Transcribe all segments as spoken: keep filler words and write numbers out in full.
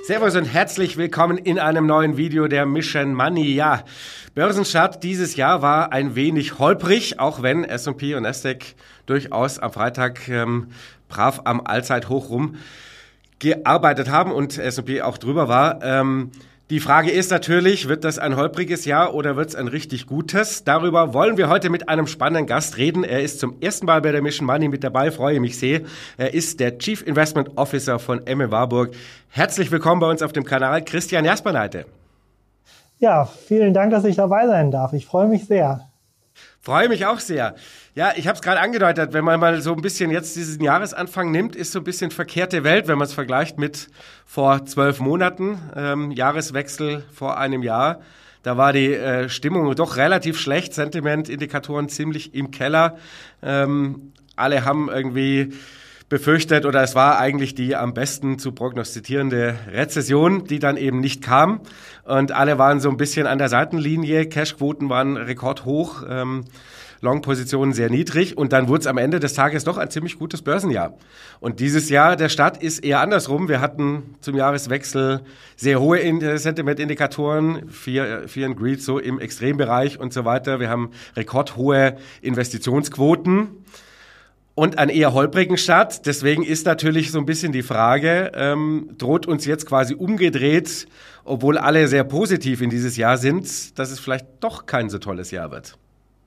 Servus und herzlich willkommen in einem neuen Video der Mission Money. Ja, Börsenstart dieses Jahr war ein wenig holprig, auch wenn S und P und Nasdaq durchaus am Freitag ähm, brav am Allzeithoch rum gearbeitet haben und S und P auch drüber war. Ähm, die Frage ist natürlich, wird das ein holpriges Jahr oder wird es ein richtig gutes? Darüber wollen wir heute mit einem spannenden Gast reden. Er ist zum ersten Mal bei der Mission Money mit dabei, freue mich sehr. Er ist der Chief Investment Officer von M E Warburg. Herzlich willkommen bei uns auf dem Kanal, Christian Jasperneite. Ja, vielen Dank, dass ich dabei sein darf. Ich freue mich sehr. Freue mich auch sehr. Ja, ich habe es gerade angedeutet, wenn man mal so ein bisschen jetzt diesen Jahresanfang nimmt, ist so ein bisschen verkehrte Welt, wenn man es vergleicht mit vor zwölf Monaten, ähm, Jahreswechsel vor einem Jahr. Da war die äh, Stimmung doch relativ schlecht, Sentimentindikatoren ziemlich im Keller. Ähm, alle haben irgendwie befürchtet oder es war eigentlich die am besten zu prognostizierende Rezession, die dann eben nicht kam. Und alle waren so ein bisschen an der Seitenlinie, Cashquoten waren rekordhoch, ähm, Long-Positionen sehr niedrig und dann wurde es am Ende des Tages doch ein ziemlich gutes Börsenjahr. Und dieses Jahr, der Start ist eher andersrum. Wir hatten zum Jahreswechsel sehr hohe Sentiment-Indikatoren, Fear, Fear and Greed so im Extrembereich und so weiter. Wir haben rekordhohe Investitionsquoten und einen eher holprigen Start. Deswegen ist natürlich so ein bisschen die Frage, ähm, droht uns jetzt quasi umgedreht, obwohl alle sehr positiv in dieses Jahr sind, dass es vielleicht doch kein so tolles Jahr wird?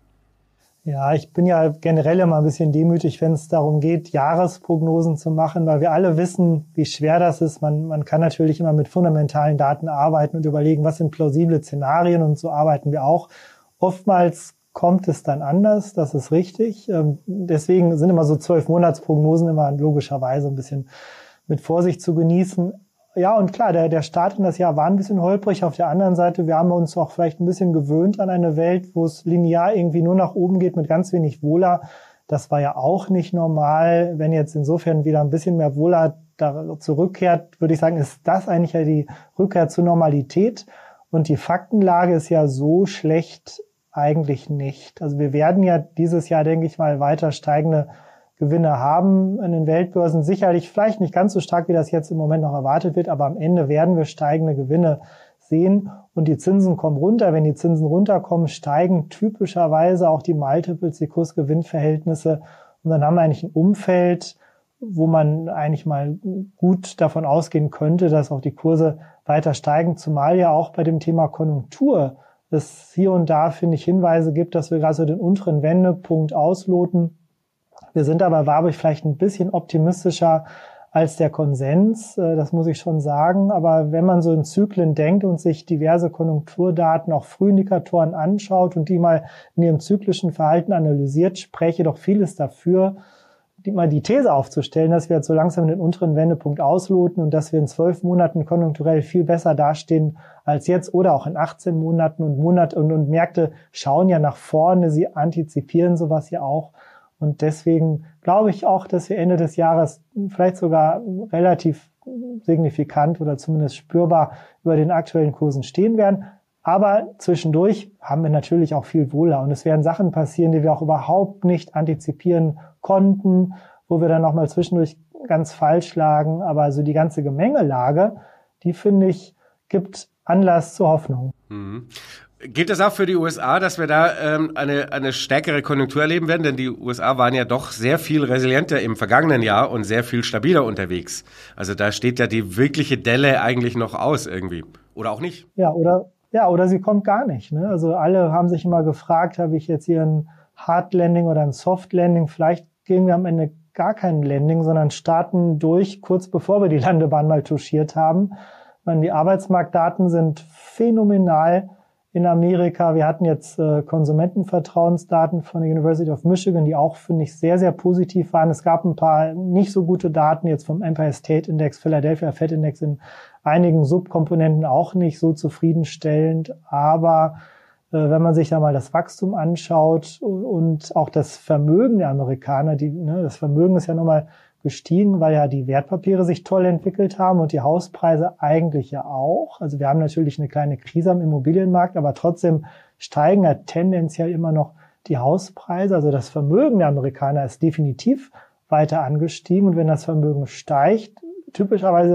Ja, ich bin ja generell immer ein bisschen demütig, wenn es darum geht, Jahresprognosen zu machen, weil wir alle wissen, wie schwer das ist. Man, man kann natürlich immer mit fundamentalen Daten arbeiten und überlegen, was sind plausible Szenarien, und so arbeiten wir auch. Oftmals kommt es dann anders, das ist richtig. Deswegen sind immer so zwölf Monatsprognosen immer logischerweise ein bisschen mit Vorsicht zu genießen. Ja, und klar, der, der Start in das Jahr war ein bisschen holprig. Auf der anderen Seite, wir haben uns auch vielleicht ein bisschen gewöhnt an eine Welt, wo es linear irgendwie nur nach oben geht mit ganz wenig Wohler. Das war ja auch nicht normal. Wenn jetzt insofern wieder ein bisschen mehr Wohler da zurückkehrt, würde ich sagen, ist das eigentlich ja die Rückkehr zur Normalität. Und die Faktenlage ist ja so schlecht eigentlich nicht. Also wir werden ja dieses Jahr, denke ich mal, weiter steigende Gewinne haben an den Weltbörsen. Sicherlich vielleicht nicht ganz so stark, wie das jetzt im Moment noch erwartet wird, aber am Ende werden wir steigende Gewinne sehen und die Zinsen kommen runter. Wenn die Zinsen runterkommen, steigen typischerweise auch die Multiples, die Kurs-Gewinn-Verhältnisse, und dann haben wir eigentlich ein Umfeld, wo man eigentlich mal gut davon ausgehen könnte, dass auch die Kurse weiter steigen, zumal ja auch bei dem Thema Konjunktur es hier und da, finde ich, Hinweise gibt, dass wir gerade so den unteren Wendepunkt ausloten. Wir sind aber, Warburg, vielleicht ein bisschen optimistischer als der Konsens, das muss ich schon sagen. Aber wenn man so in Zyklen denkt und sich diverse Konjunkturdaten, auch Frühindikatoren anschaut und die mal in ihrem zyklischen Verhalten analysiert, spreche doch vieles dafür, die, mal die These aufzustellen, dass wir jetzt so langsam den unteren Wendepunkt ausloten und dass wir in zwölf Monaten konjunkturell viel besser dastehen als jetzt oder auch in achtzehn Monaten und Monate und, und Märkte schauen ja nach vorne, sie antizipieren sowas ja auch. Und deswegen glaube ich auch, dass wir Ende des Jahres vielleicht sogar relativ signifikant oder zumindest spürbar über den aktuellen Kursen stehen werden. Aber zwischendurch haben wir natürlich auch viel Wohler. Und es werden Sachen passieren, die wir auch überhaupt nicht antizipieren konnten, wo wir dann nochmal zwischendurch ganz falsch lagen. Aber also die ganze Gemengelage, die finde ich, gibt Anlass zur Hoffnung. Mhm. Gilt das auch für die U S A, dass wir da ähm, eine, eine stärkere Konjunktur erleben werden? Denn die U S A waren ja doch sehr viel resilienter im vergangenen Jahr und sehr viel stabiler unterwegs. Also da steht ja die wirkliche Delle eigentlich noch aus irgendwie. Oder auch nicht? Ja, oder, ja, oder sie kommt gar nicht. Ne? Also alle haben sich immer gefragt, habe ich jetzt hier ein Hard Landing oder ein Soft Landing? Vielleicht gehen wir am Ende gar kein Landing, sondern starten durch, kurz bevor wir die Landebahn mal touchiert haben. Meine, die Arbeitsmarktdaten sind phänomenal in Amerika. Wir hatten jetzt äh, Konsumentenvertrauensdaten von der University of Michigan, die auch, finde ich, sehr, sehr positiv waren. Es gab ein paar nicht so gute Daten jetzt vom Empire State Index, Philadelphia Fed Index, in einigen Subkomponenten auch nicht so zufriedenstellend. Aber äh, wenn man sich da mal das Wachstum anschaut und auch das Vermögen der Amerikaner, die, ne, das Vermögen ist ja nochmal gestiegen, weil ja die Wertpapiere sich toll entwickelt haben und die Hauspreise eigentlich ja auch. Also wir haben natürlich eine kleine Krise am Immobilienmarkt, aber trotzdem steigen ja tendenziell immer noch die Hauspreise. Also das Vermögen der Amerikaner ist definitiv weiter angestiegen. Und wenn das Vermögen steigt, typischerweise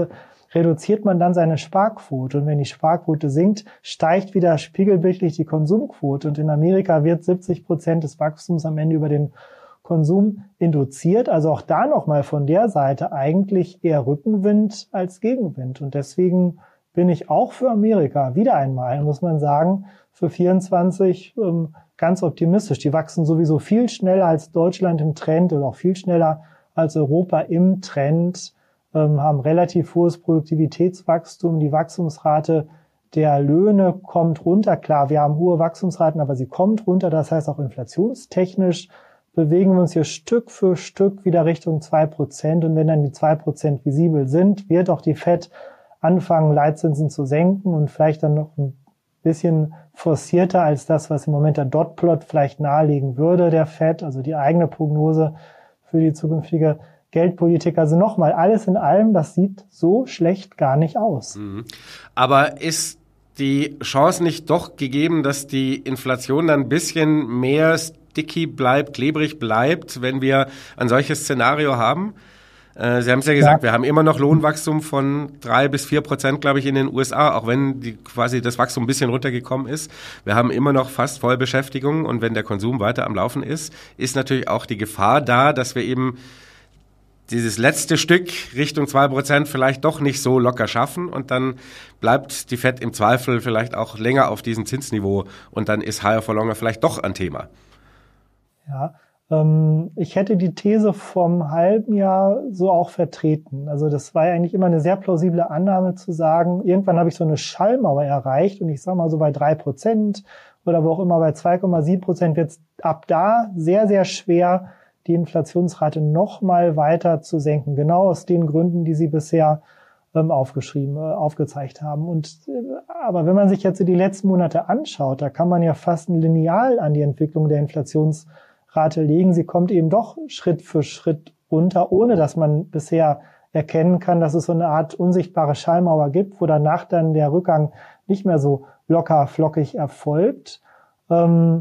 reduziert man dann seine Sparquote. Und wenn die Sparquote sinkt, steigt wieder spiegelbildlich die Konsumquote. Und in Amerika wird siebzig Prozent des Wachstums am Ende über den Konsum induziert. Also auch da nochmal von der Seite eigentlich eher Rückenwind als Gegenwind. Und deswegen bin ich auch für Amerika, wieder einmal, muss man sagen, für vierundzwanzig ähm, ganz optimistisch. Die wachsen sowieso viel schneller als Deutschland im Trend oder auch viel schneller als Europa im Trend, ähm, haben relativ hohes Produktivitätswachstum. Die Wachstumsrate der Löhne kommt runter. Klar, wir haben hohe Wachstumsraten, aber sie kommt runter. Das heißt, auch inflationstechnisch bewegen wir uns hier Stück für Stück wieder Richtung zwei Prozent. Und wenn dann die zwei Prozent visibel sind, wird auch die Fed anfangen, Leitzinsen zu senken und vielleicht dann noch ein bisschen forcierter als das, was im Moment der Dotplot vielleicht nahelegen würde, der Fed, also die eigene Prognose für die zukünftige Geldpolitik. Also nochmal, alles in allem, das sieht so schlecht gar nicht aus. Aber ist die Chance nicht doch gegeben, dass die Inflation dann ein bisschen mehr sticky bleibt, klebrig bleibt, wenn wir ein solches Szenario haben? Sie haben es ja gesagt, ja. Wir haben immer noch Lohnwachstum von drei bis vier Prozent, glaube ich, in den U S A, auch wenn die quasi das Wachstum ein bisschen runtergekommen ist. Wir haben immer noch fast Vollbeschäftigung und wenn der Konsum weiter am Laufen ist, ist natürlich auch die Gefahr da, dass wir eben dieses letzte Stück Richtung zwei Prozent vielleicht doch nicht so locker schaffen und dann bleibt die Fed im Zweifel vielleicht auch länger auf diesem Zinsniveau und dann ist Higher for Longer vielleicht doch ein Thema. Ja. Ich hätte die These vom halben Jahr so auch vertreten. Also das war ja eigentlich immer eine sehr plausible Annahme zu sagen, irgendwann habe ich so eine Schallmauer erreicht und ich sage mal so bei drei Prozent oder wo auch immer bei zwei Komma sieben Prozent wird es ab da sehr, sehr schwer, die Inflationsrate noch mal weiter zu senken. Genau aus den Gründen, die Sie bisher ähm, aufgeschrieben, äh, aufgezeigt haben. Und äh, aber wenn man sich jetzt die letzten Monate anschaut, da kann man ja fast ein Lineal an die Entwicklung der Inflationsrate Rate legen. Sie kommt eben doch Schritt für Schritt runter, ohne dass man bisher erkennen kann, dass es so eine Art unsichtbare Schallmauer gibt, wo danach dann der Rückgang nicht mehr so locker flockig erfolgt. Und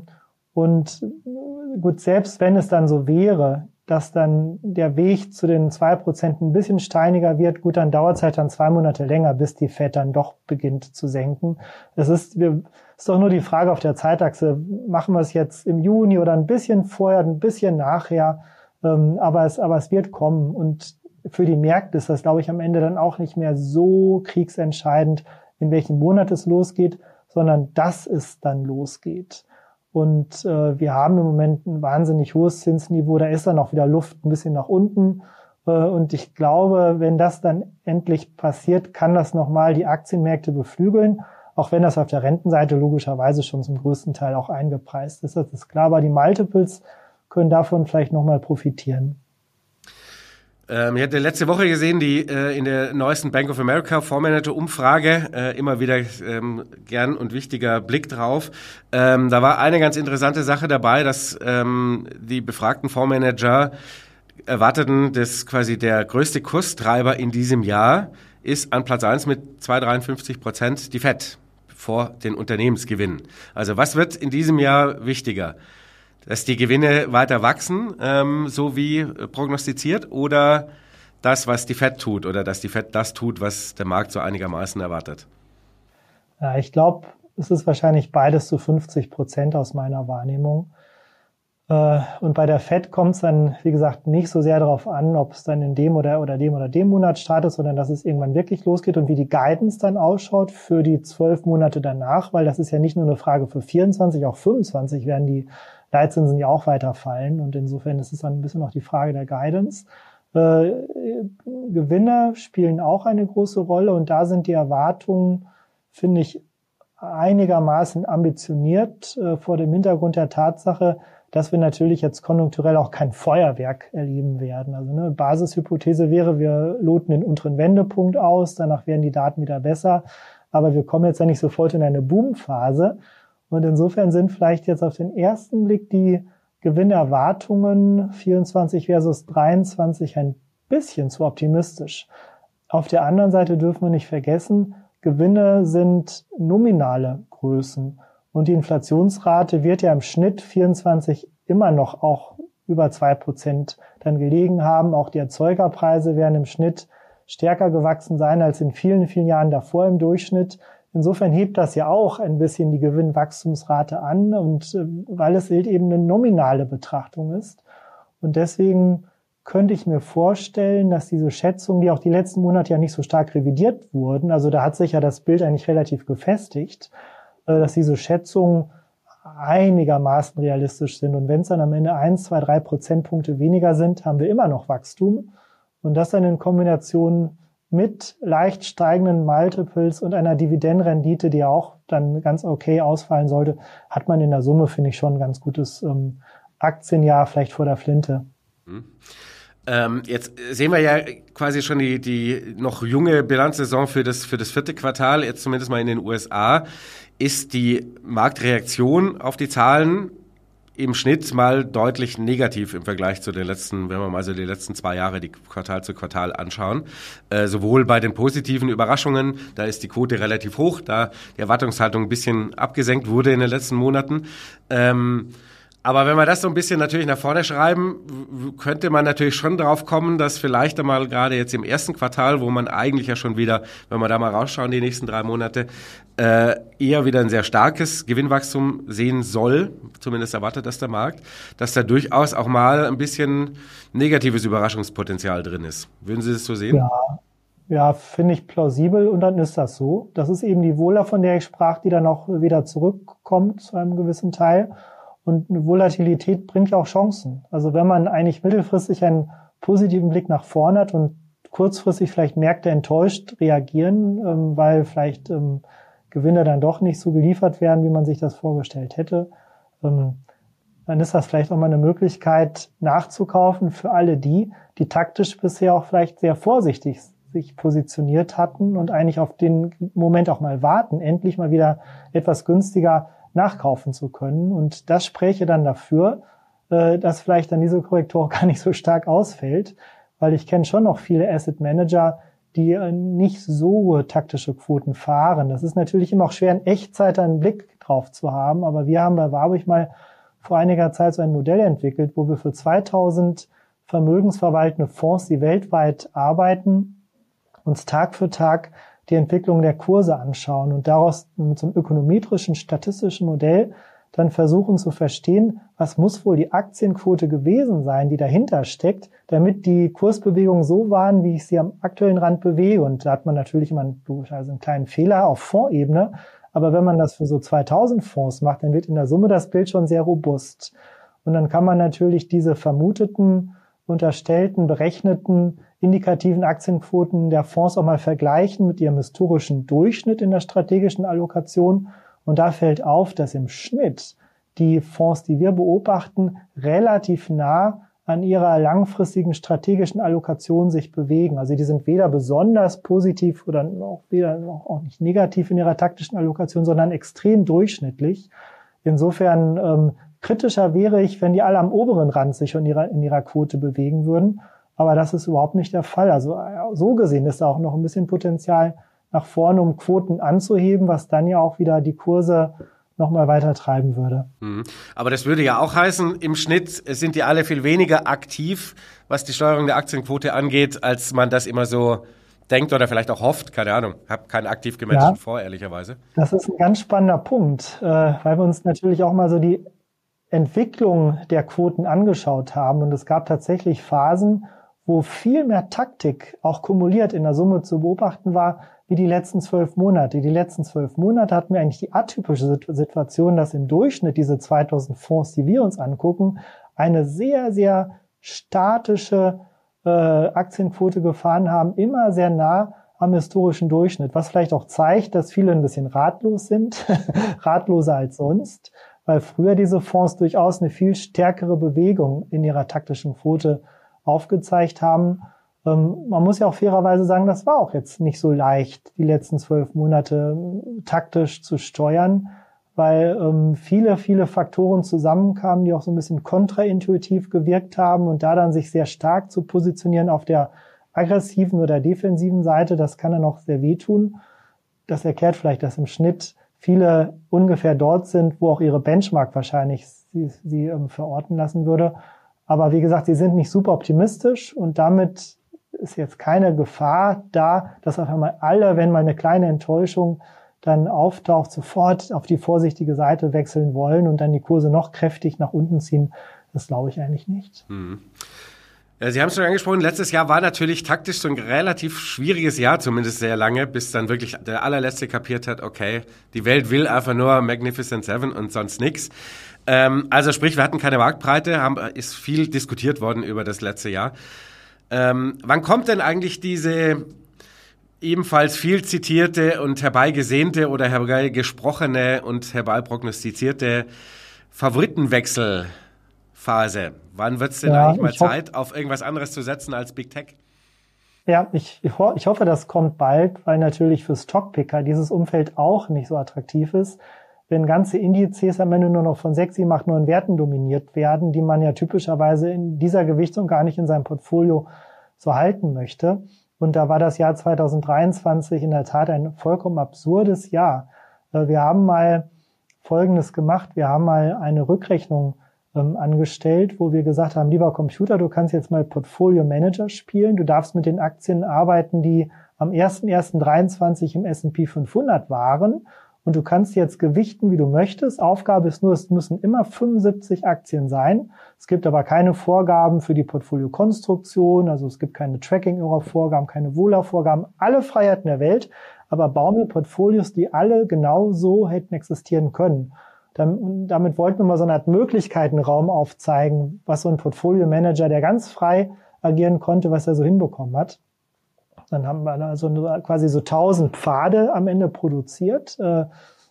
gut, selbst wenn es dann so wäre, dass dann der Weg zu den zwei Prozent ein bisschen steiniger wird, gut, dann dauert es halt dann zwei Monate länger, bis die Fed dann doch beginnt zu senken. Es ist, wir, ist doch nur die Frage auf der Zeitachse, machen wir es jetzt im Juni oder ein bisschen vorher, ein bisschen nachher, ähm, aber es, aber es wird kommen. Und für die Märkte ist das, glaube ich, am Ende dann auch nicht mehr so kriegsentscheidend, in welchem Monat es losgeht, sondern dass es dann losgeht. Und äh, wir haben im Moment ein wahnsinnig hohes Zinsniveau, da ist dann auch wieder Luft ein bisschen nach unten. Äh, und ich glaube, wenn das dann endlich passiert, kann das nochmal die Aktienmärkte beflügeln, auch wenn das auf der Rentenseite logischerweise schon zum größten Teil auch eingepreist ist. Das ist klar, aber die Multiples können davon vielleicht nochmal profitieren. Ähm, ich hatte letzte Woche gesehen, die äh, in der neuesten Bank of America Fondsmanager-Umfrage, äh, immer wieder ähm, gern und wichtiger Blick drauf. Ähm, da war eine ganz interessante Sache dabei, dass ähm, die befragten Fondsmanager erwarteten, dass quasi der größte Kurstreiber in diesem Jahr ist an Platz eins mit zwei Komma dreiundfünfzig Prozent die Fed vor den Unternehmensgewinnen. Also was wird in diesem Jahr wichtiger? Dass die Gewinne weiter wachsen, ähm, so wie prognostiziert, oder das, was die Fed tut, oder dass die Fed das tut, was der Markt so einigermaßen erwartet? Ja, ich glaube, es ist wahrscheinlich beides zu fünfzig Prozent aus meiner Wahrnehmung. Äh, und bei der Fed kommt es dann, wie gesagt, nicht so sehr darauf an, ob es dann in dem oder, oder dem oder dem Monat startet, sondern dass es irgendwann wirklich losgeht und wie die Guidance dann ausschaut für die zwölf Monate danach, weil das ist ja nicht nur eine Frage für vierundzwanzig, auch fünfundzwanzig werden die Leitzinsen ja auch weiter fallen und insofern ist es dann ein bisschen noch die Frage der Guidance. Äh, Gewinne spielen auch eine große Rolle und da sind die Erwartungen, finde ich, einigermaßen ambitioniert äh, vor dem Hintergrund der Tatsache, dass wir natürlich jetzt konjunkturell auch kein Feuerwerk erleben werden. Also eine Basishypothese wäre, wir loten den unteren Wendepunkt aus, danach werden die Daten wieder besser, aber wir kommen jetzt ja nicht sofort in eine Boomphase. Und insofern sind vielleicht jetzt auf den ersten Blick die Gewinnerwartungen vierundzwanzig versus dreiundzwanzig ein bisschen zu optimistisch. Auf der anderen Seite dürfen wir nicht vergessen, Gewinne sind nominale Größen und die Inflationsrate wird ja im Schnitt vierundzwanzig immer noch auch über zwei Prozent dann gelegen haben. Auch die Erzeugerpreise werden im Schnitt stärker gewachsen sein als in vielen, vielen Jahren davor im Durchschnitt. Insofern hebt das ja auch ein bisschen die Gewinnwachstumsrate an, und äh, weil es eben eine nominale Betrachtung ist. Und deswegen könnte ich mir vorstellen, dass diese Schätzungen, die auch die letzten Monate ja nicht so stark revidiert wurden, also da hat sich ja das Bild eigentlich relativ gefestigt, äh, dass diese Schätzungen einigermaßen realistisch sind. Und wenn es dann am Ende eins, zwei, drei Prozentpunkte weniger sind, haben wir immer noch Wachstum. Und das dann in Kombination mit leicht steigenden Multiples und einer Dividendenrendite, die auch dann ganz okay ausfallen sollte, hat man in der Summe, finde ich, schon ein ganz gutes ähm, Aktienjahr vielleicht vor der Flinte. Mhm. Ähm, jetzt sehen wir ja quasi schon die, die noch junge Bilanzsaison für das, für das vierte Quartal, jetzt zumindest mal in den U S A. Ist die Marktreaktion auf die Zahlen im Schnitt mal deutlich negativ im Vergleich zu den letzten, wenn wir mal so die letzten zwei Jahre die Quartal zu Quartal anschauen. Äh, sowohl bei den positiven Überraschungen, da ist die Quote relativ hoch, da die Erwartungshaltung ein bisschen abgesenkt wurde in den letzten Monaten. Ähm, Aber wenn wir das so ein bisschen natürlich nach vorne schreiben, könnte man natürlich schon drauf kommen, dass vielleicht einmal gerade jetzt im ersten Quartal, wo man eigentlich ja schon wieder, wenn wir da mal rausschauen, die nächsten drei Monate, äh, eher wieder ein sehr starkes Gewinnwachstum sehen soll, zumindest erwartet das der Markt, dass da durchaus auch mal ein bisschen negatives Überraschungspotenzial drin ist. Würden Sie das so sehen? Ja, ja, finde ich plausibel, und dann ist das so. Das ist eben die Vola, von der ich sprach, die dann auch wieder zurückkommt zu einem gewissen Teil. Und eine Volatilität bringt ja auch Chancen. Also wenn man eigentlich mittelfristig einen positiven Blick nach vorne hat und kurzfristig vielleicht Märkte enttäuscht reagieren, ähm, weil vielleicht ähm, Gewinne dann doch nicht so geliefert werden, wie man sich das vorgestellt hätte, ähm, dann ist das vielleicht auch mal eine Möglichkeit nachzukaufen für alle die, die taktisch bisher auch vielleicht sehr vorsichtig sich positioniert hatten und eigentlich auf den Moment auch mal warten, endlich mal wieder etwas günstiger nachkaufen zu können. Und das spräche dann dafür, dass vielleicht dann diese Korrektur gar nicht so stark ausfällt, weil ich kenne schon noch viele Asset Manager, die nicht so taktische Quoten fahren. Das ist natürlich immer auch schwer, in Echtzeit einen Blick drauf zu haben, aber wir haben bei Warburg mal vor einiger Zeit so ein Modell entwickelt, wo wir für zweitausend vermögensverwaltende Fonds, die weltweit arbeiten, uns Tag für Tag die Entwicklung der Kurse anschauen und daraus mit so einem ökonometrischen, statistischen Modell dann versuchen zu verstehen, was muss wohl die Aktienquote gewesen sein, die dahinter steckt, damit die Kursbewegungen so waren, wie ich sie am aktuellen Rand bewege. Und da hat man natürlich immer einen, also einen kleinen Fehler auf Fondsebene. Aber wenn man das für so zweitausend Fonds macht, dann wird in der Summe das Bild schon sehr robust. Und dann kann man natürlich diese vermuteten, unterstellten, berechneten, indikativen Aktienquoten der Fonds auch mal vergleichen mit ihrem historischen Durchschnitt in der strategischen Allokation. Und da fällt auf, dass im Schnitt die Fonds, die wir beobachten, relativ nah an ihrer langfristigen strategischen Allokation sich bewegen. Also die sind weder besonders positiv oder auch weder auch nicht negativ in ihrer taktischen Allokation, sondern extrem durchschnittlich. Insofern ähm, kritischer wäre ich, wenn die alle am oberen Rand sich in ihrer, in ihrer Quote bewegen würden. Aber das ist überhaupt nicht der Fall. Also so gesehen ist da auch noch ein bisschen Potenzial nach vorne, um Quoten anzuheben, was dann ja auch wieder die Kurse nochmal weiter treiben würde. Aber das würde ja auch heißen, im Schnitt sind die alle viel weniger aktiv, was die Steuerung der Aktienquote angeht, als man das immer so denkt oder vielleicht auch hofft. Keine Ahnung, habe keinen aktiv gemanagten Ja, Fonds, ehrlicherweise. das ist ein ganz spannender Punkt, äh, weil wir uns natürlich auch mal so die Entwicklung der Quoten angeschaut haben. Und es gab tatsächlich Phasen, wo viel mehr Taktik auch kumuliert in der Summe zu beobachten war, wie die letzten zwölf Monate. Die letzten zwölf Monate hatten wir eigentlich die atypische Situation, dass im Durchschnitt diese zweitausend Fonds, die wir uns angucken, eine sehr, sehr statische äh, Aktienquote gefahren haben, immer sehr nah am historischen Durchschnitt, was vielleicht auch zeigt, dass viele ein bisschen ratlos sind, ratloser als sonst, weil früher diese Fonds durchaus eine viel stärkere Bewegung in ihrer taktischen Quote aufgezeigt haben. Ähm, man muss ja auch fairerweise sagen, das war auch jetzt nicht so leicht, die letzten zwölf Monate äh, taktisch zu steuern, weil ähm, viele, viele Faktoren zusammenkamen, die auch so ein bisschen kontraintuitiv gewirkt haben, und da dann sich sehr stark zu positionieren auf der aggressiven oder defensiven Seite, das kann dann auch sehr wehtun. Das erklärt vielleicht, dass im Schnitt viele ungefähr dort sind, wo auch ihre Benchmark wahrscheinlich sie, sie ähm, verorten lassen würde. Aber wie gesagt, sie sind nicht super optimistisch, und damit ist jetzt keine Gefahr da, dass auf einmal alle, wenn mal eine kleine Enttäuschung dann auftaucht, sofort auf die vorsichtige Seite wechseln wollen und dann die Kurse noch kräftig nach unten ziehen. Das glaube ich eigentlich nicht. Hm. Sie haben es schon angesprochen, letztes Jahr war natürlich taktisch so ein relativ schwieriges Jahr, zumindest sehr lange, bis dann wirklich der allerletzte kapiert hat, okay, die Welt will einfach nur Magnificent Seven und sonst nichts. Ähm, also sprich, wir hatten keine Marktbreite, haben, ist viel diskutiert worden über das letzte Jahr. Ähm, wann kommt denn eigentlich diese ebenfalls viel zitierte und herbeigesehnte oder herbeigesprochene und herbeiprognostizierte Favoritenwechsel Phase? Wann wird es denn ja, eigentlich mal Zeit, auf irgendwas anderes zu setzen als Big Tech? Ja, ich, ich, ho- ich hoffe, das kommt bald, weil natürlich für Stockpicker dieses Umfeld auch nicht so attraktiv ist. Wenn ganze Indizes am Ende nur noch von sechs, sieben, acht, neun Werten dominiert werden, die man ja typischerweise in dieser Gewichtung gar nicht in seinem Portfolio so halten möchte. Und da war das Jahr zwanzig dreiundzwanzig in der Tat ein vollkommen absurdes Jahr. Wir haben mal Folgendes gemacht. Wir haben mal eine Rückrechnung angestellt, wo wir gesagt haben, lieber Computer, du kannst jetzt mal Portfolio Manager spielen. Du darfst mit den Aktien arbeiten, die am erster erster dreiundzwanzig im S und P fünfhundert waren. Und du kannst jetzt gewichten, wie du möchtest. Aufgabe ist nur, es müssen immer fünfundsiebzig Aktien sein. Es gibt aber keine Vorgaben für die Portfoliokonstruktion. Also es gibt keine Tracking-Vorgaben, keine Wohler-Vorgaben. Alle Freiheiten der Welt. Aber bau mir Portfolios, die alle genau so hätten existieren können. Damit wollten wir mal so eine Art Möglichkeitenraum aufzeigen, was so ein Portfolio-Manager, der ganz frei agieren konnte, was er so hinbekommen hat. Dann haben wir also quasi so tausend Pfade am Ende produziert äh,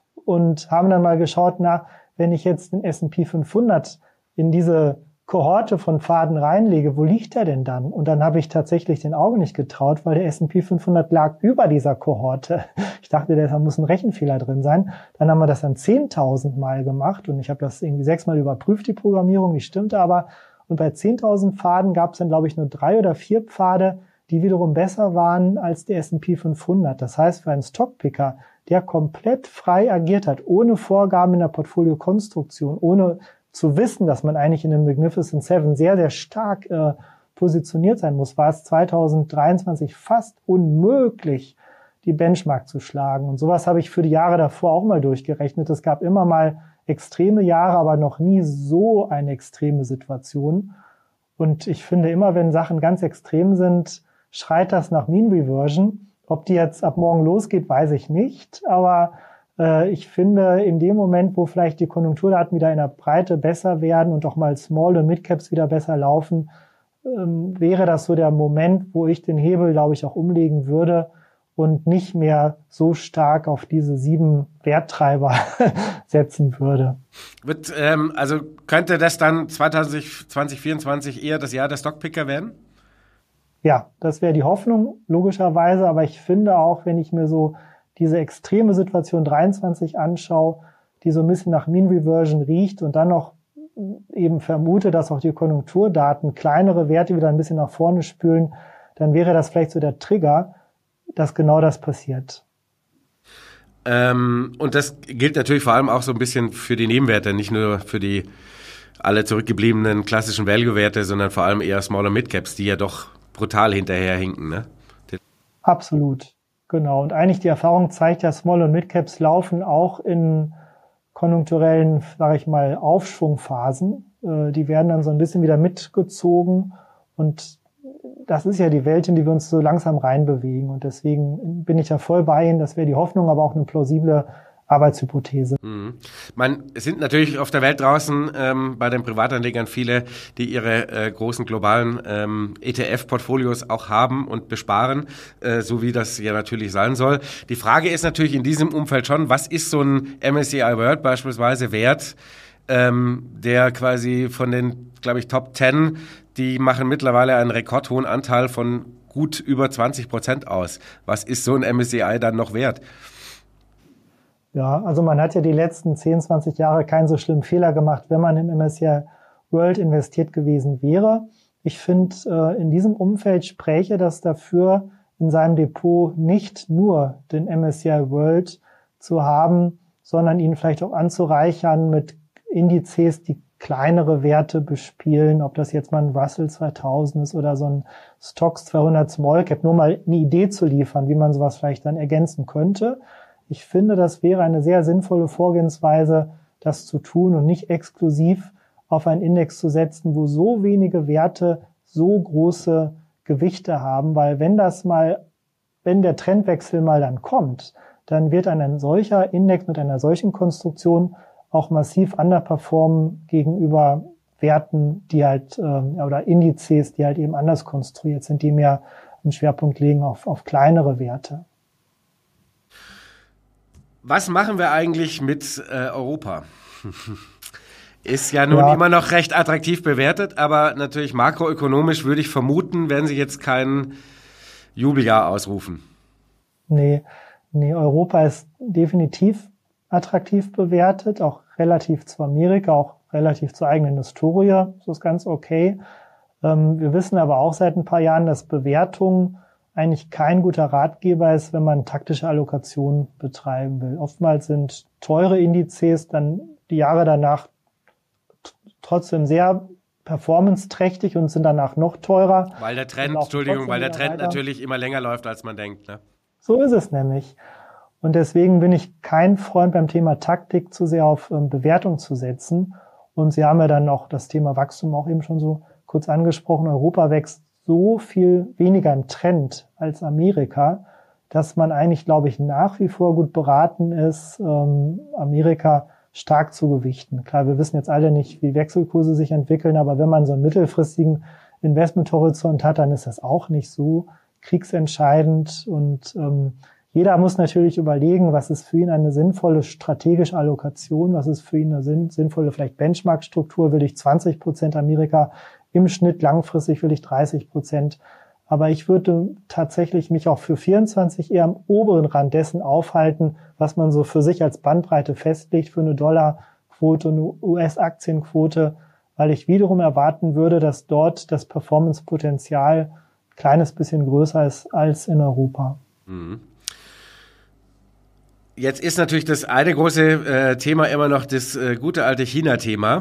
und haben dann mal geschaut, na, wenn ich jetzt den S und P fünfhundert in diese Kohorte von Pfaden reinlege, wo liegt der denn dann? Und dann habe ich tatsächlich den Augen nicht getraut, weil der S und P fünfhundert lag über dieser Kohorte. Ich dachte, da muss ein Rechenfehler drin sein. Dann haben wir das dann zehntausend Mal gemacht und ich habe das irgendwie sechsmal überprüft, die Programmierung, die stimmte aber. Und bei zehntausend Pfaden gab es dann, glaube ich, nur drei oder vier Pfade, die wiederum besser waren als der S und P fünfhundert. Das heißt, für einen Stockpicker, der komplett frei agiert hat, ohne Vorgaben in der Portfoliokonstruktion, ohne zu wissen, dass man eigentlich in dem Magnificent Seven sehr, sehr stark äh, positioniert sein muss, war es zwanzig dreiundzwanzig fast unmöglich, die Benchmark zu schlagen. Und sowas habe ich für die Jahre davor auch mal durchgerechnet. Es gab immer mal extreme Jahre, aber noch nie so eine extreme Situation. Und ich finde immer, wenn Sachen ganz extrem sind, schreit das nach Mean Reversion. Ob die jetzt ab morgen losgeht, weiß ich nicht. Aber äh, ich finde, in dem Moment, wo vielleicht die Konjunkturdaten wieder in der Breite besser werden und auch mal Small- und Mid-Caps wieder besser laufen, ähm, wäre das so der Moment, wo ich den Hebel, glaube ich, auch umlegen würde und nicht mehr so stark auf diese sieben Werttreiber setzen würde. Wird, ähm, also könnte das dann zwanzig vierundzwanzig eher das Jahr der Stockpicker werden? Ja, das wäre die Hoffnung, logischerweise. Aber ich finde auch, wenn ich mir so diese extreme Situation dreiundzwanzig anschaue, die so ein bisschen nach Mean Reversion riecht und dann noch eben vermute, dass auch die Konjunkturdaten kleinere Werte wieder ein bisschen nach vorne spülen, dann wäre das vielleicht so der Trigger, dass genau das passiert. Ähm, und das gilt natürlich vor allem auch so ein bisschen für die Nebenwerte, nicht nur für die alle zurückgebliebenen klassischen Value-Werte, sondern vor allem eher Small- und Mid-Caps, die ja doch brutal hinterherhinken, ne? Absolut, genau. Und eigentlich die Erfahrung zeigt ja, Small- und Mid-Caps laufen auch in konjunkturellen, sage ich mal, Aufschwungphasen. Äh, die werden dann so ein bisschen wieder mitgezogen und das ist ja die Welt, in die wir uns so langsam reinbewegen. Und deswegen bin ich ja voll bei Ihnen. Das wäre die Hoffnung, aber auch eine plausible Arbeitshypothese. Mhm. Man, es sind natürlich auf der Welt draußen ähm, bei den Privatanlegern viele, die ihre äh, großen globalen ähm, E T F-Portfolios auch haben und besparen, äh, so wie das ja natürlich sein soll. Die Frage ist natürlich in diesem Umfeld schon, was ist so ein M S C I World beispielsweise wert, ähm, der quasi von den, glaube ich, Top zehn, die machen mittlerweile einen rekordhohen Anteil von gut über zwanzig Prozent aus. Was ist so ein M S C I dann noch wert? Ja, also man hat ja die letzten zehn, zwanzig Jahre keinen so schlimmen Fehler gemacht, wenn man im M S C I World investiert gewesen wäre. Ich finde, äh, in diesem Umfeld spräche das dafür, in seinem Depot nicht nur den M S C I World zu haben, sondern ihn vielleicht auch anzureichern mit Indizes, die kleinere Werte bespielen, ob das jetzt mal ein Russell zweitausend ist oder so ein Stocks zweihundert Small Cap, nur mal eine Idee zu liefern, wie man sowas vielleicht dann ergänzen könnte. Ich finde, das wäre eine sehr sinnvolle Vorgehensweise, das zu tun und nicht exklusiv auf einen Index zu setzen, wo so wenige Werte so große Gewichte haben, weil wenn das mal, wenn der Trendwechsel mal dann kommt, dann wird ein solcher Index mit einer solchen Konstruktion auch massiv underperformen gegenüber Werten, die halt, äh, oder Indizes, die halt eben anders konstruiert sind, die mehr einen Schwerpunkt legen auf, auf kleinere Werte. Was machen wir eigentlich mit äh, Europa? Ist ja nun ja. immer noch recht attraktiv bewertet, aber natürlich makroökonomisch würde ich vermuten, werden sie jetzt kein Jubeljahr ausrufen. Nee, nee, Europa ist definitiv attraktiv bewertet, auch relativ zu Amerika, auch relativ zur eigenen Historie. Das ist ganz okay. Ähm, wir wissen aber auch seit ein paar Jahren, dass Bewertung eigentlich kein guter Ratgeber ist, wenn man taktische Allokation betreiben will. Oftmals sind teure Indizes dann die Jahre danach trotzdem sehr performance-trächtig und sind danach noch teurer. Weil der Trend, Entschuldigung, weil der Trend weiter. natürlich immer länger läuft, als man denkt. Ne? So ist es nämlich. Und deswegen bin ich kein Freund beim Thema Taktik zu sehr auf ähm, Bewertung zu setzen. Und Sie haben ja dann auch das Thema Wachstum auch eben schon so kurz angesprochen. Europa wächst so viel weniger im Trend als Amerika, dass man eigentlich, glaube ich, nach wie vor gut beraten ist, ähm, Amerika stark zu gewichten. Klar, wir wissen jetzt alle nicht, wie Wechselkurse sich entwickeln, aber wenn man so einen mittelfristigen Investmenthorizont hat, dann ist das auch nicht so kriegsentscheidend. Und ähm, jeder muss natürlich überlegen, was ist für ihn eine sinnvolle strategische Allokation, was ist für ihn eine sinn- sinnvolle vielleicht Benchmark-Struktur. Will ich zwanzig Prozent Amerika im Schnitt, langfristig will ich dreißig Prozent. Aber ich würde tatsächlich mich auch für vierundzwanzig eher am oberen Rand dessen aufhalten, was man so für sich als Bandbreite festlegt für eine Dollarquote, eine U S-Aktienquote, weil ich wiederum erwarten würde, dass dort das Performance-Potenzial ein kleines bisschen größer ist als in Europa. Mhm. Jetzt ist natürlich das eine große äh, Thema immer noch das äh, gute alte China-Thema.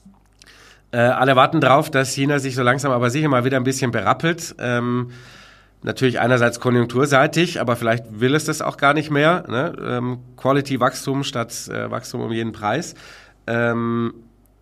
Äh, alle warten drauf, dass China sich so langsam aber sicher mal wieder ein bisschen berappelt. Ähm, natürlich einerseits konjunkturseitig, aber vielleicht will es das auch gar nicht mehr. Ne? Ähm, Quality-Wachstum statt äh, Wachstum um jeden Preis. Ähm,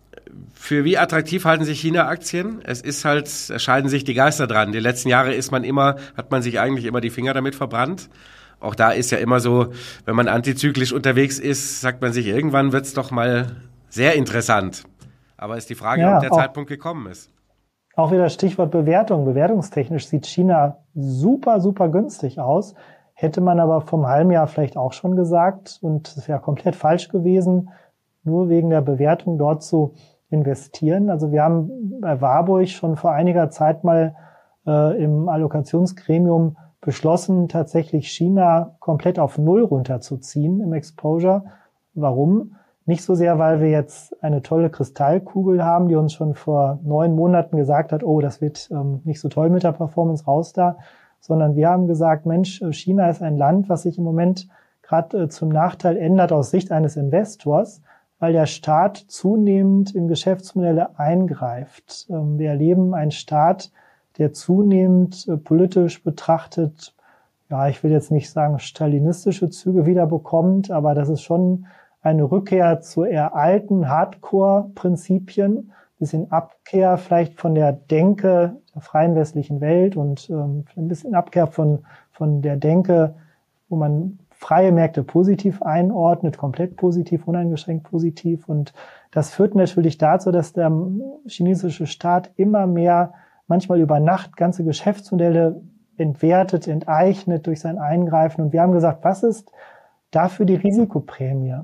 für wie attraktiv halten sich China-Aktien? Es ist halt, es scheiden sich die Geister dran. Die letzten Jahre ist man immer, hat man sich eigentlich immer die Finger damit verbrannt. Auch da ist ja immer so, wenn man antizyklisch unterwegs ist, sagt man sich, irgendwann wird's doch mal sehr interessant. Aber ist die Frage, ja, ob der auch, Zeitpunkt gekommen ist. Auch wieder Stichwort Bewertung. Bewertungstechnisch sieht China super, super günstig aus. Hätte man aber vom halben Jahr vielleicht auch schon gesagt. Und es wäre komplett falsch gewesen, nur wegen der Bewertung dort zu investieren. Also wir haben bei Warburg schon vor einiger Zeit mal äh, im Allokationsgremium beschlossen, tatsächlich China komplett auf Null runterzuziehen im Exposure. Warum? Nicht so sehr, weil wir jetzt eine tolle Kristallkugel haben, die uns schon vor neun Monaten gesagt hat, oh, das wird ähm, nicht so toll mit der Performance raus da, sondern wir haben gesagt, Mensch, China ist ein Land, was sich im Moment gerade äh, zum Nachteil ändert aus Sicht eines Investors, weil der Staat zunehmend in Geschäftsmodelle eingreift. Ähm, wir erleben einen Staat, der zunehmend äh, politisch betrachtet, ja, ich will jetzt nicht sagen stalinistische Züge wieder bekommt, aber das ist schon eine Rückkehr zu eher alten Hardcore-Prinzipien, bisschen Abkehr vielleicht von der Denke der freien westlichen Welt und ähm, ein bisschen Abkehr von von der Denke, wo man freie Märkte positiv einordnet, komplett positiv, uneingeschränkt positiv. Und das führt natürlich dazu, dass der chinesische Staat immer mehr, manchmal über Nacht, ganze Geschäftsmodelle entwertet, enteignet durch sein Eingreifen. Und wir haben gesagt, was ist dafür die Risikoprämie?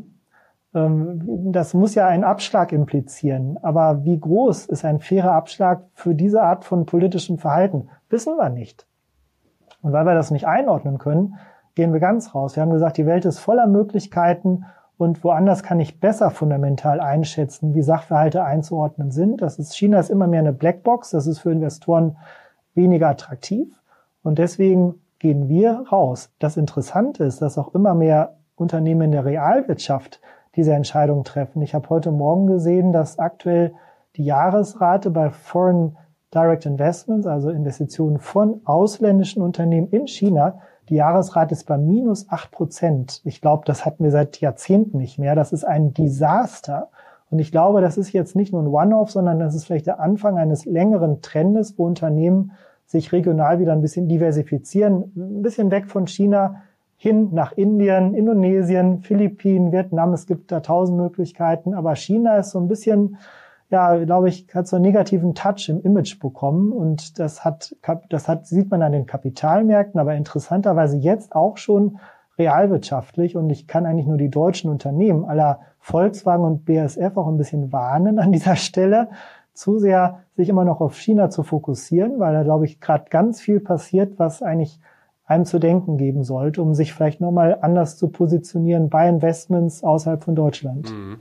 Das muss ja einen Abschlag implizieren. Aber wie groß ist ein fairer Abschlag für diese Art von politischem Verhalten? Wissen wir nicht. Und weil wir das nicht einordnen können, gehen wir ganz raus. Wir haben gesagt, die Welt ist voller Möglichkeiten und woanders kann ich besser fundamental einschätzen, wie Sachverhalte einzuordnen sind. Das ist, China ist immer mehr eine Blackbox. Das ist für Investoren weniger attraktiv. Und deswegen gehen wir raus. Das Interessante ist, dass auch immer mehr Unternehmen in der Realwirtschaft diese Entscheidung treffen. Ich habe heute Morgen gesehen, dass aktuell die Jahresrate bei Foreign Direct Investments, also Investitionen von ausländischen Unternehmen in China, die Jahresrate ist bei minus acht Prozent. Ich glaube, das hatten wir seit Jahrzehnten nicht mehr. Das ist ein Desaster. Und ich glaube, das ist jetzt nicht nur ein One-Off, sondern das ist vielleicht der Anfang eines längeren Trendes, wo Unternehmen sich regional wieder ein bisschen diversifizieren, ein bisschen weg von China hin nach Indien, Indonesien, Philippinen, Vietnam. Es gibt da tausend Möglichkeiten, aber China ist so ein bisschen, ja, glaube ich, hat so einen negativen Touch im Image bekommen und das hat, das hat, sieht man an den Kapitalmärkten, aber interessanterweise jetzt auch schon realwirtschaftlich und ich kann eigentlich nur die deutschen Unternehmen aller Volkswagen und B A S F auch ein bisschen warnen an dieser Stelle, zu sehr sich immer noch auf China zu fokussieren, weil da, glaube ich, gerade ganz viel passiert, was eigentlich einem zu denken geben sollte, um sich vielleicht nochmal anders zu positionieren bei Investments außerhalb von Deutschland. Mhm.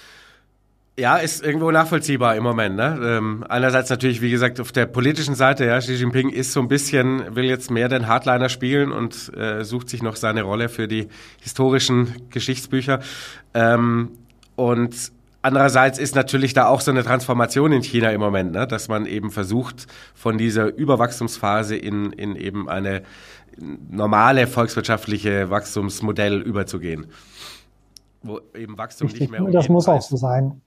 Ja, ist irgendwo nachvollziehbar im Moment. Ne? Ähm, einerseits natürlich, wie gesagt, auf der politischen Seite, ja, Xi Jinping ist so ein bisschen, will jetzt mehr den Hardliner spielen und äh, sucht sich noch seine Rolle für die historischen Geschichtsbücher. Ähm, und andererseits ist natürlich da auch so eine Transformation in China im Moment, ne? Dass man eben versucht, von dieser Überwachstumsphase in, in eben eine normale volkswirtschaftliche Wachstumsmodell überzugehen. Wo eben Wachstum Richtig, nicht mehr um das muss Preis. auch so sein.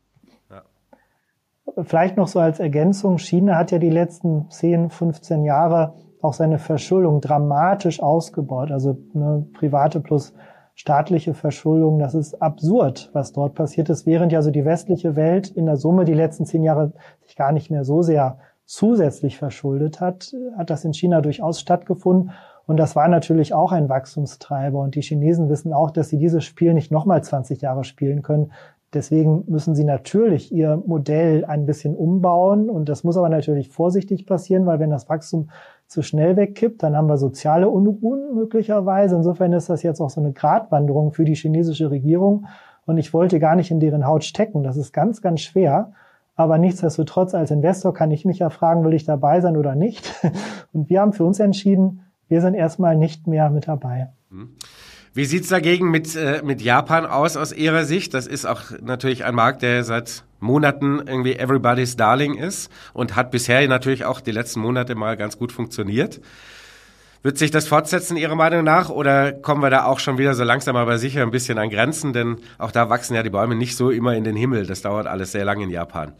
Vielleicht noch so als Ergänzung, China hat ja die letzten zehn, fünfzehn Jahre auch seine Verschuldung dramatisch ausgebaut. Also eine private plus staatliche Verschuldung, das ist absurd, was dort passiert ist, während ja so die westliche Welt in der Summe die letzten zehn Jahre sich gar nicht mehr so sehr zusätzlich verschuldet hat, hat das in China durchaus stattgefunden. Und das war natürlich auch ein Wachstumstreiber. Und die Chinesen wissen auch, dass sie dieses Spiel nicht nochmal zwanzig Jahre spielen können. Deswegen müssen sie natürlich ihr Modell ein bisschen umbauen. Und das muss aber natürlich vorsichtig passieren, weil wenn das Wachstum zu schnell wegkippt, dann haben wir soziale Unruhen möglicherweise. Insofern ist das jetzt auch so eine Gratwanderung für die chinesische Regierung. Und ich wollte gar nicht in deren Haut stecken. Das ist ganz, ganz schwer. Aber nichtsdestotrotz, als Investor kann ich mich ja fragen, will ich dabei sein oder nicht? Und wir haben für uns entschieden, wir sind erstmal nicht mehr mit dabei. Wie sieht's dagegen mit, äh, mit Japan aus, aus Ihrer Sicht? Das ist auch natürlich ein Markt, der seit Monaten irgendwie everybody's darling ist und hat bisher natürlich auch die letzten Monate mal ganz gut funktioniert. Wird sich das fortsetzen, Ihrer Meinung nach, oder kommen wir da auch schon wieder so langsam aber sicher ein bisschen an Grenzen? Denn auch da wachsen ja die Bäume nicht so immer in den Himmel. Das dauert alles sehr lange in Japan.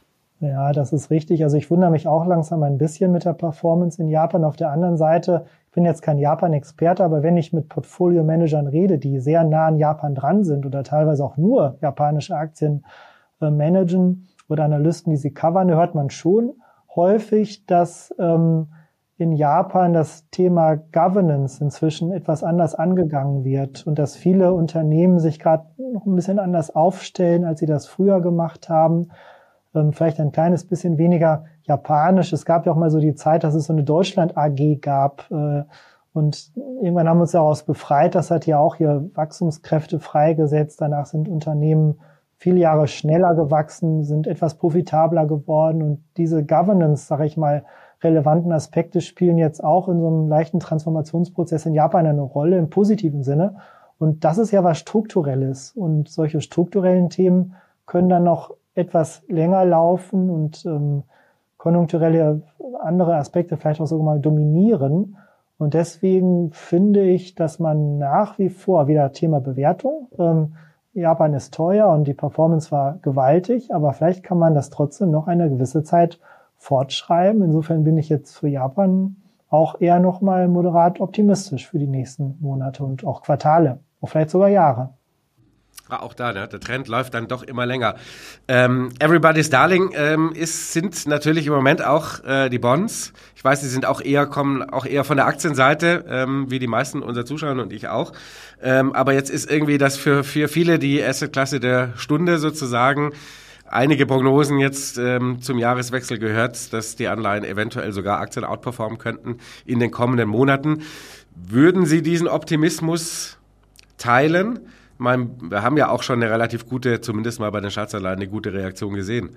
Ja, das ist richtig. Also ich wundere mich auch langsam ein bisschen mit der Performance in Japan. Auf der anderen Seite, ich bin jetzt kein Japan-Experte, aber wenn ich mit Portfolio-Managern rede, die sehr nah an Japan dran sind oder teilweise auch nur japanische Aktien äh, managen oder Analysten, die sie covern, hört man schon häufig, dass ähm, in Japan das Thema Governance inzwischen etwas anders angegangen wird und dass viele Unternehmen sich gerade noch ein bisschen anders aufstellen, als sie das früher gemacht haben. Vielleicht ein kleines bisschen weniger japanisch. Es gab ja auch mal so die Zeit, dass es so eine Deutschland-A G gab. Und irgendwann haben wir uns daraus befreit. Das hat ja auch hier Wachstumskräfte freigesetzt. Danach sind Unternehmen viele Jahre schneller gewachsen, sind etwas profitabler geworden. Und diese Governance, sage ich mal, relevanten Aspekte spielen jetzt auch in so einem leichten Transformationsprozess in Japan eine Rolle im positiven Sinne. Und das ist ja was Strukturelles. Und solche strukturellen Themen können dann noch etwas länger laufen und ähm, konjunkturelle andere Aspekte vielleicht auch sogar mal dominieren. Und deswegen finde ich, dass man nach wie vor, wieder Thema Bewertung, ähm, Japan ist teuer und die Performance war gewaltig, aber vielleicht kann man das trotzdem noch eine gewisse Zeit fortschreiben. Insofern bin ich jetzt für Japan auch eher noch mal moderat optimistisch für die nächsten Monate und auch Quartale, auch vielleicht sogar Jahre. Ah, auch da, ne? Der Trend läuft dann doch immer länger. Ähm, Everybody's Darling ähm, ist, sind natürlich im Moment auch äh, die Bonds. Ich weiß, die sind auch eher, kommen auch eher von der Aktienseite, ähm, wie die meisten unserer Zuschauer und ich auch. Ähm, aber jetzt ist irgendwie das für, für viele die Assetklasse der Stunde sozusagen. Einige Prognosen jetzt ähm, zum Jahreswechsel gehört, dass die Anleihen eventuell sogar Aktien outperformen könnten in den kommenden Monaten. Würden Sie diesen Optimismus teilen? Ich meine, wir haben ja auch schon eine relativ gute, zumindest mal bei den Staatsanleihen, eine gute Reaktion gesehen.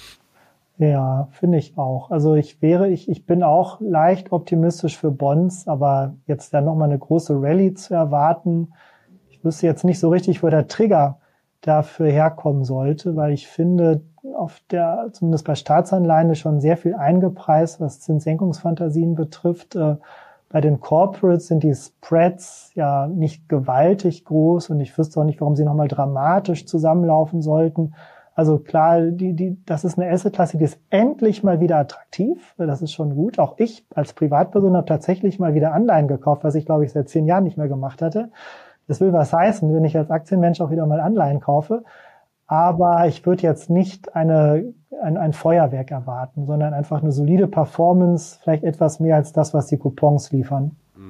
Ja, finde ich auch. Also ich wäre, ich, ich bin auch leicht optimistisch für Bonds, aber jetzt da nochmal eine große Rallye zu erwarten, ich wüsste jetzt nicht so richtig, wo der Trigger dafür herkommen sollte, weil ich finde, auf der, zumindest bei Staatsanleihen ist schon sehr viel eingepreist, was Zinssenkungsfantasien betrifft. Äh, bei den Corporates sind die Spreads ja nicht gewaltig groß und ich wüsste auch nicht, warum sie nochmal dramatisch zusammenlaufen sollten. Also klar, die, die, das ist eine Assetklasse, die ist endlich mal wieder attraktiv. Das ist schon gut. Auch ich als Privatperson habe tatsächlich mal wieder Anleihen gekauft, was ich, glaube ich, seit zehn Jahren nicht mehr gemacht hatte. Das will was heißen, wenn ich als Aktienmensch auch wieder mal Anleihen kaufe. Aber ich würde jetzt nicht eine, ein, ein Feuerwerk erwarten, sondern einfach eine solide Performance, vielleicht etwas mehr als das, was die Coupons liefern.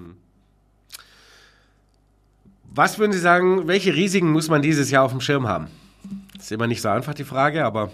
Was würden Sie sagen, welche Risiken muss man dieses Jahr auf dem Schirm haben? Das ist immer nicht so einfach, die Frage, aber...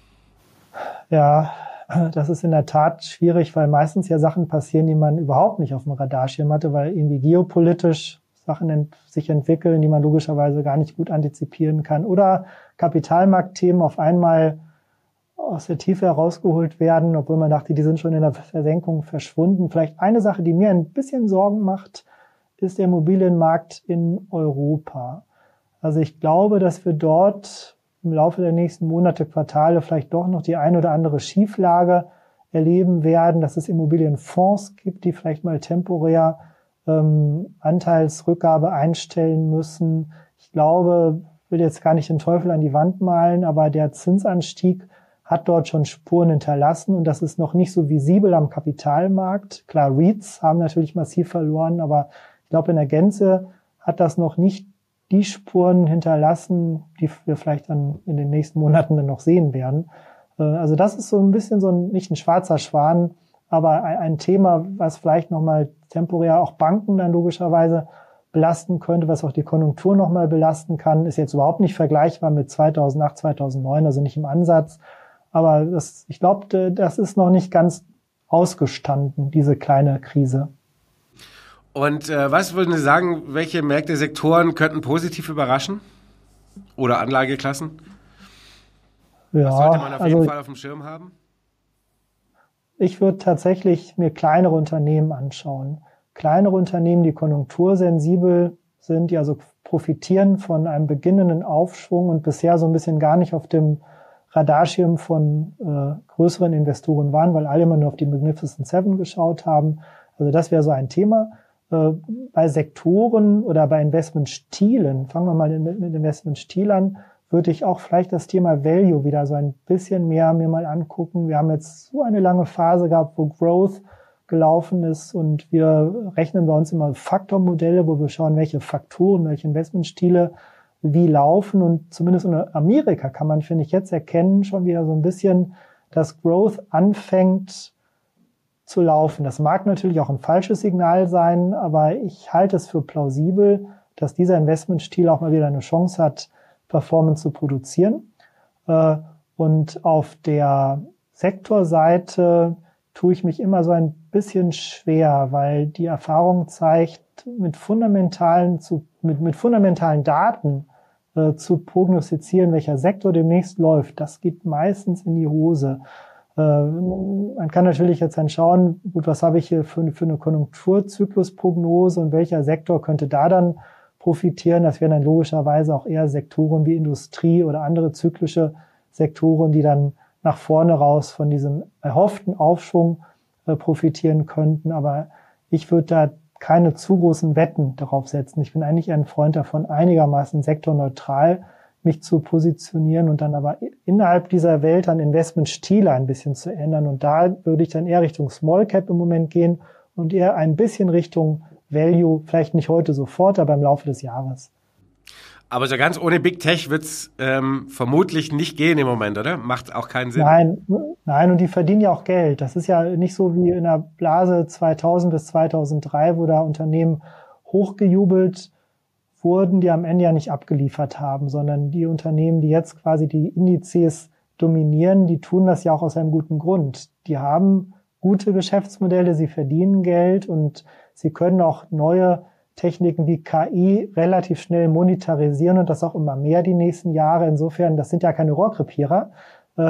Ja, das ist in der Tat schwierig, weil meistens ja Sachen passieren, die man überhaupt nicht auf dem Radarschirm hatte, weil irgendwie geopolitisch Sachen ent- sich entwickeln, die man logischerweise gar nicht gut antizipieren kann. Oder Kapitalmarktthemen auf einmal aus der Tiefe herausgeholt werden, obwohl man dachte, die sind schon in der Versenkung verschwunden. Vielleicht eine Sache, die mir ein bisschen Sorgen macht, ist der Immobilienmarkt in Europa. Also ich glaube, dass wir dort im Laufe der nächsten Monate, Quartale vielleicht doch noch die ein oder andere Schieflage erleben werden, dass es Immobilienfonds gibt, die vielleicht mal temporär ähm, Anteilsrückgabe einstellen müssen. Ich glaube, ich will jetzt gar nicht den Teufel an die Wand malen, aber der Zinsanstieg hat dort schon Spuren hinterlassen und das ist noch nicht so visibel am Kapitalmarkt. Klar, REITs haben natürlich massiv verloren, aber ich glaube, in der Gänze hat das noch nicht die Spuren hinterlassen, die wir vielleicht dann in den nächsten Monaten dann noch sehen werden. Also das ist so ein bisschen so ein, nicht ein schwarzer Schwan, aber ein Thema, was vielleicht nochmal temporär auch Banken dann logischerweise belasten könnte, was auch die Konjunktur nochmal belasten kann, ist jetzt überhaupt nicht vergleichbar mit zweitausendacht, zweitausendneun, also nicht im Ansatz. Aber das, ich glaube, das ist noch nicht ganz ausgestanden, diese kleine Krise. Und äh, was würden Sie sagen, welche Märkte, Sektoren könnten positiv überraschen? Oder Anlageklassen? Ja, was sollte man auf jeden also, Fall auf dem Schirm haben? Ich würde tatsächlich mir kleinere Unternehmen anschauen. Kleinere Unternehmen, die konjunktursensibel sind, die also profitieren von einem beginnenden Aufschwung und bisher so ein bisschen gar nicht auf dem Radarschirm von äh, größeren Investoren waren, weil alle immer nur auf die Magnificent Seven geschaut haben. Also das wäre so ein Thema. Äh, bei Sektoren oder bei Investmentstilen, fangen wir mal mit, mit Investmentstil an, würde ich auch vielleicht das Thema Value wieder so ein bisschen mehr mir mal angucken. Wir haben jetzt so eine lange Phase gehabt, wo Growth gelaufen ist und wir rechnen bei uns immer Faktormodelle, wo wir schauen, welche Faktoren, welche Investmentstile wie laufen und zumindest in Amerika kann man, finde ich, jetzt erkennen schon wieder so ein bisschen, dass Growth anfängt zu laufen. Das mag natürlich auch ein falsches Signal sein, aber ich halte es für plausibel, dass dieser Investmentstil auch mal wieder eine Chance hat, Performance zu produzieren. Und auf der Sektorseite tue ich mich immer so ein bisschen schwer, weil die Erfahrung zeigt, mit fundamentalen, zu, mit, mit fundamentalen Daten äh, zu prognostizieren, welcher Sektor demnächst läuft, das geht meistens in die Hose. Äh, man kann natürlich jetzt dann schauen, gut, was habe ich hier für, für eine Konjunkturzyklusprognose und welcher Sektor könnte da dann profitieren. Das wären dann logischerweise auch eher Sektoren wie Industrie oder andere zyklische Sektoren, die dann nach vorne raus von diesem erhofften Aufschwung äh, profitieren könnten. Aber ich würde da keine zu großen Wetten darauf setzen. Ich bin eigentlich ein Freund davon, einigermaßen sektorneutral mich zu positionieren und dann aber innerhalb dieser Welt dann Investmentstile ein bisschen zu ändern. Und da würde ich dann eher Richtung Small Cap im Moment gehen und eher ein bisschen Richtung Value, vielleicht nicht heute sofort, aber im Laufe des Jahres. Aber so ganz ohne Big Tech wird's ähm, vermutlich nicht gehen im Moment, oder? Macht auch keinen Sinn. Nein, nein, und die verdienen ja auch Geld. Das ist ja nicht so wie in der Blase zweitausend bis zweitausenddrei, wo da Unternehmen hochgejubelt wurden, die am Ende ja nicht abgeliefert haben, sondern die Unternehmen, die jetzt quasi die Indizes dominieren, die tun das ja auch aus einem guten Grund. Die haben gute Geschäftsmodelle, sie verdienen Geld und sie können auch neue Techniken wie K I relativ schnell monetarisieren und das auch immer mehr die nächsten Jahre. Insofern, das sind ja keine Rohrkrepierer. Äh,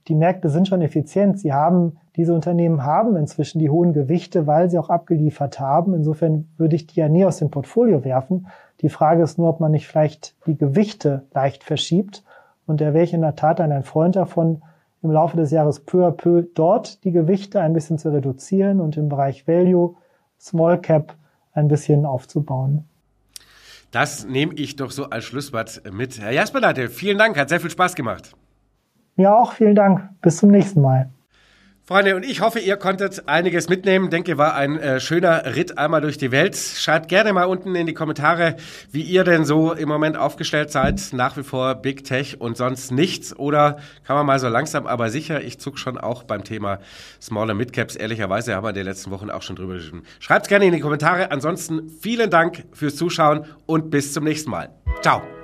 die Märkte sind schon effizient. Sie haben, diese Unternehmen haben inzwischen die hohen Gewichte, weil sie auch abgeliefert haben. Insofern würde ich die ja nie aus dem Portfolio werfen. Die Frage ist nur, ob man nicht vielleicht die Gewichte leicht verschiebt. Und da wäre ich in der Tat dann ein Freund davon, im Laufe des Jahres peu à peu dort die Gewichte ein bisschen zu reduzieren und im Bereich Value, Small Cap ein bisschen aufzubauen. Das nehme ich doch so als Schlusswort mit. Herr Jasperleite, vielen Dank, hat sehr viel Spaß gemacht. Ja, auch vielen Dank. Bis zum nächsten Mal. Freunde, und ich hoffe, ihr konntet einiges mitnehmen. Denke, war ein äh, schöner Ritt einmal durch die Welt. Schreibt gerne mal unten in die Kommentare, wie ihr denn so im Moment aufgestellt seid. Nach wie vor Big Tech und sonst nichts. Oder kann man mal so langsam, aber sicher. Ich zuck schon auch beim Thema Small und Mid Caps. Ehrlicherweise haben wir in den letzten Wochen auch schon drüber geschrieben. Schreibt gerne in die Kommentare. Ansonsten vielen Dank fürs Zuschauen und bis zum nächsten Mal. Ciao.